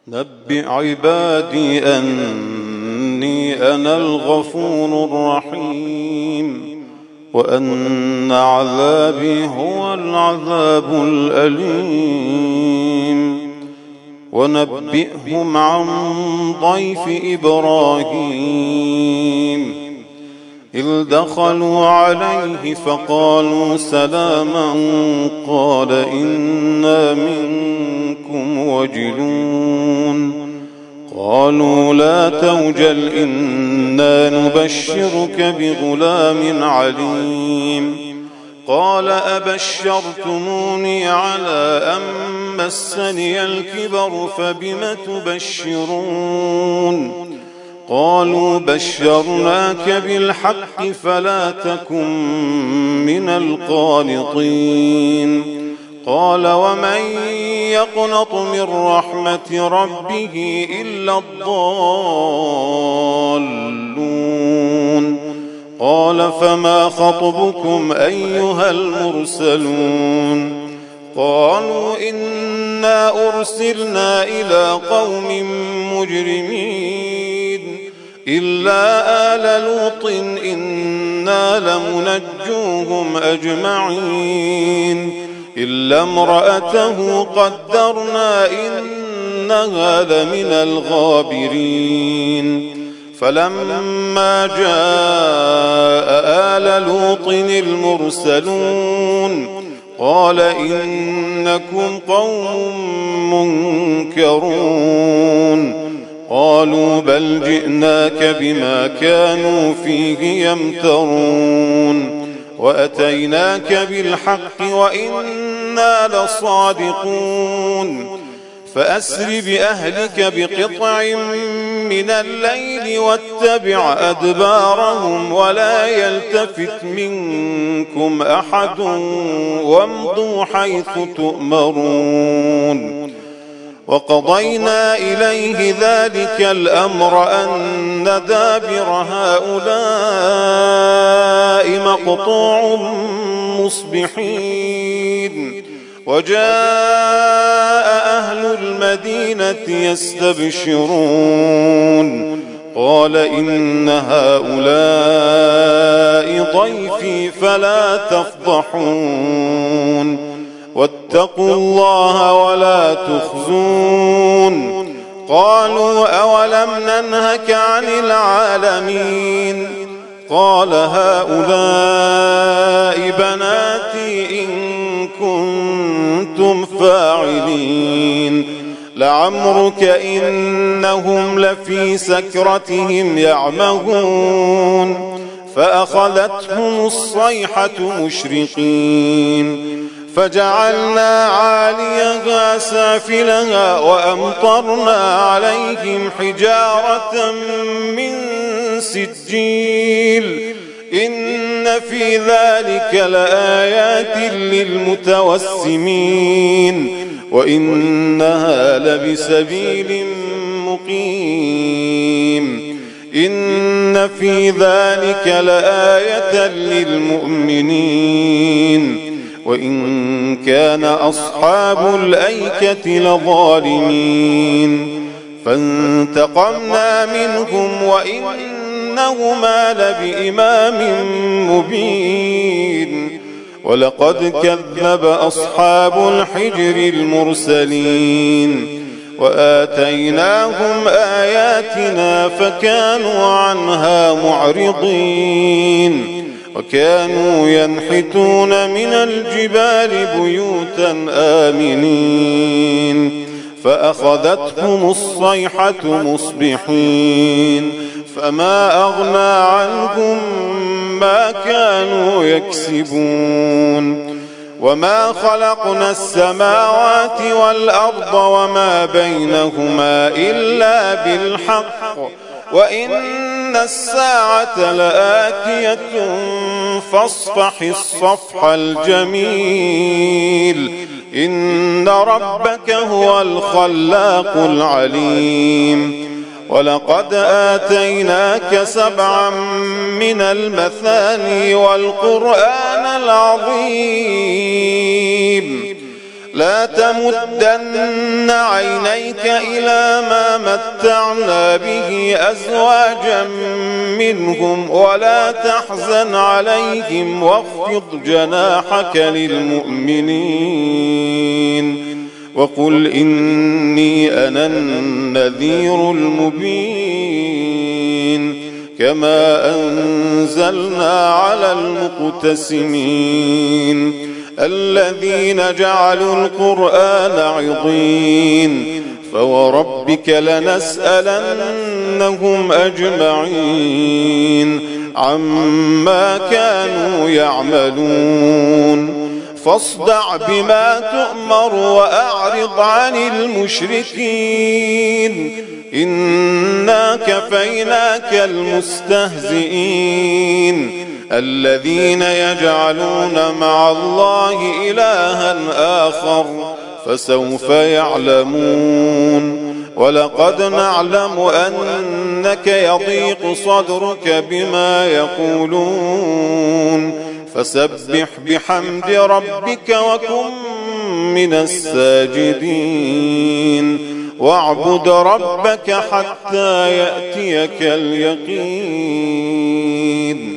نبئ عبادي أني أنا الغفور الرحيم وأن عذابي هو العذاب الأليم. ونبئهم عن ضيف إبراهيم إذ دخلوا عليه فقالوا سلاما قال إنا منكم وجلون. قالوا لا توجل إنا نبشرك بغلام عليم. قال أبشرتموني على أن مسني الكبر فبم تبشرون. قالوا بشرناك بالحق فلا تكن من القانطين. قال ومن يقنط من رحمة ربه إلا الضالون. قال فما خطبكم أيها المرسلون؟ قالوا إنا أرسلنا إلى قوم مجرمين إلا آل لوط إنا لمنجوهم أجمعين إلا امرأته قدرنا إنها لمن الغابرين. فلما جاء آل لوط المرسلون قال إنكم قوم منكرون. قالوا بل جئناك بما كانوا فيه يمترون وأتيناك بالحق وإنا لصادقون. فأسر بأهلك بقطع من الليل واتبع أدبارهم ولا يلتفت منكم أحد وامضوا حيث تؤمرون. وقضينا إليه ذلك الأمر أن دابر هؤلاء مقطوع مصبحين. وجاء أهل المدينة يستبشرون قال إن هؤلاء ضيفي فلا تفضحون واتقوا الله ولا تخزون. قالوا أولم ننهك عن العالمين؟ قال هؤلاء بناتي إن كنتم فاعلين. لعمرك إنهم لفي سكرتهم يعمهون فأخذتهم الصيحة مشرقين فجعلنا عاليها سافلها وأمطرنا عليهم حجارة من سجيل إن في ذلك لآيات للمتوسمين وإنها لبسبيل مقيم. إن في ذلك لآية للمؤمنين وإن كان أصحاب الأيكة لظالمين. فانتقمنا منهم وإنهما لبإمام مبين. ولقد كذب أصحاب الحجر المرسلين وآتيناهم آياتنا فكانوا عنها معرضين. وكانوا ينحتون من الجبال بيوتا آمنين فأخذتهم الصيحة مصبحين فما أغنى عنهم ما كانوا يكسبون. وما خلقنا السماوات والأرض وما بينهما إلا بالحق وإن الساعة لآتية فاصفح الصفح الجميل إن ربك هو الخلاق العليم. ولقد آتيناك 7 من المثاني والقرآن العظيم لا تمدن عينيك إلى ما متعنا به أزواجا منهم ولا تحزن عليهم واخفض جناحك للمؤمنين وقل إني أنا النذير المبين كما أنزلنا على المقتسمين الذين جعلوا القرآن عضين فوربك لنسألنهم أجمعين عما كانوا يعملون فاصدع بما تؤمر وأعرض عن المشركين إنا كفيناك المستهزئين الذين يجعلون مع الله إلها آخر فسوف يعلمون ولقد نعلم أنك يضيق صدرك بما يقولون فسبح بحمد ربك وكن من الساجدين واعبد ربك حتى يأتيك اليقين.